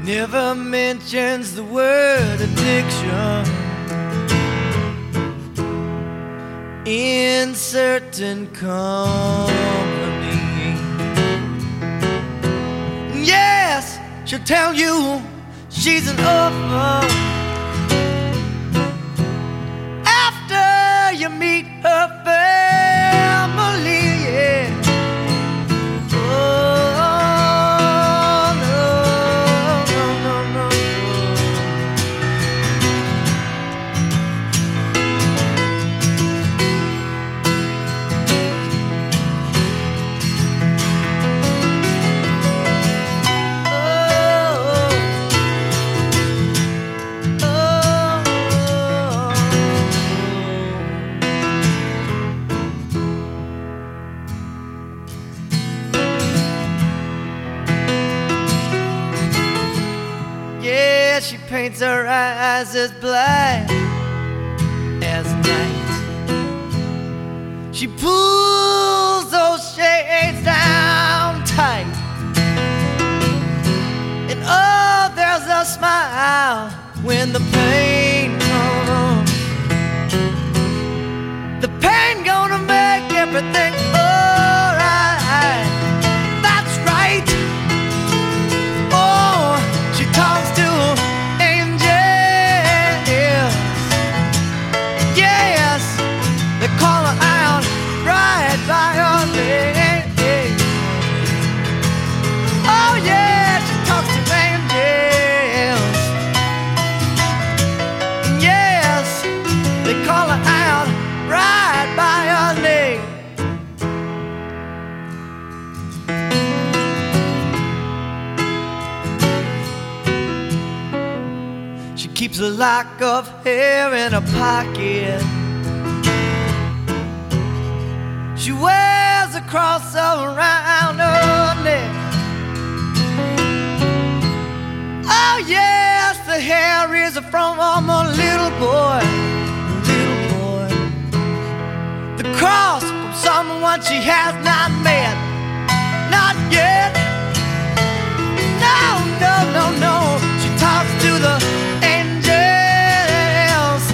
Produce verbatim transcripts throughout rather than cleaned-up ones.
never mentions the word addiction in certain company. Yes, she'll tell you she's an orphan after you meet her family. Yeah. She paints her eyes as black as night. She pulls those shades down tight, and oh, there's a smile when the pain comes. The pain gonna make everything alright. That's right. Oh, she talks to call her out right by her name. Oh yeah, she talks to angels. Yes, they call her out right by her name. She keeps a lock of hair in her pocket. She wears a cross around her neck. Oh yes, the hair is from a little boy, little boy. The cross from someone she has not met, not yet. No, no, no, no. She talks to the angels.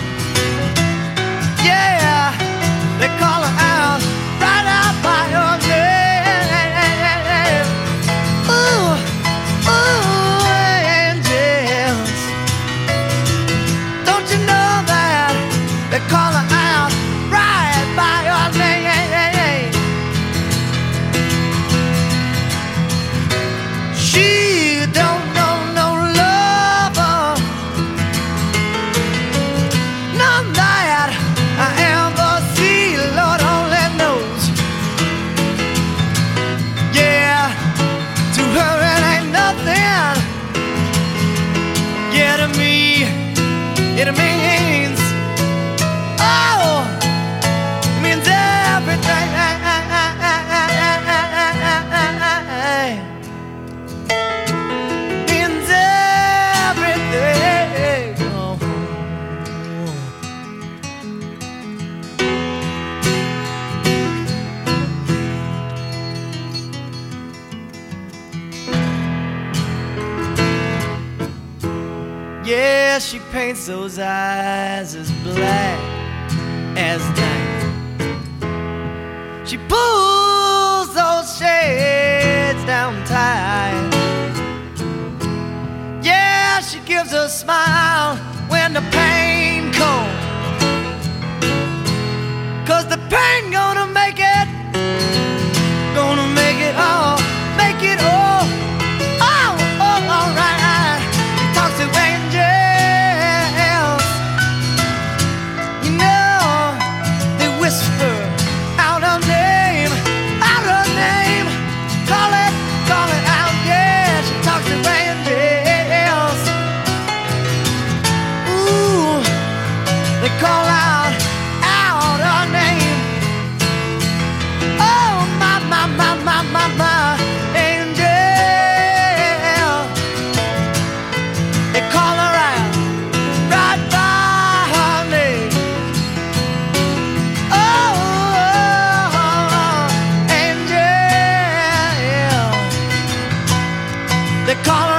Yeah, they call her out right out by her name. Ooh, ooh, angels. Don't you know that they call her out right by her name? She don't know no lover, none that I ever see, Lord only knows. To her it ain't nothing. Yeah, to me it means, oh, it means everything. Means everything. Oh. Yeah, she paints those eyes as black as night. She pulls those shades down tight. Yeah, she gives a smile when the pain comes. 'Cause the pain gonna make it, gonna make it all, make it all, oh, oh, all right. Talks to angels, you know, they whisper out her name, out her name, call it, call it out, yeah, she talks to angels. Ooh, they call out, out her name. Oh, my, my, my, my, my, my angel. They call her out right by her name. Oh, angel. They call her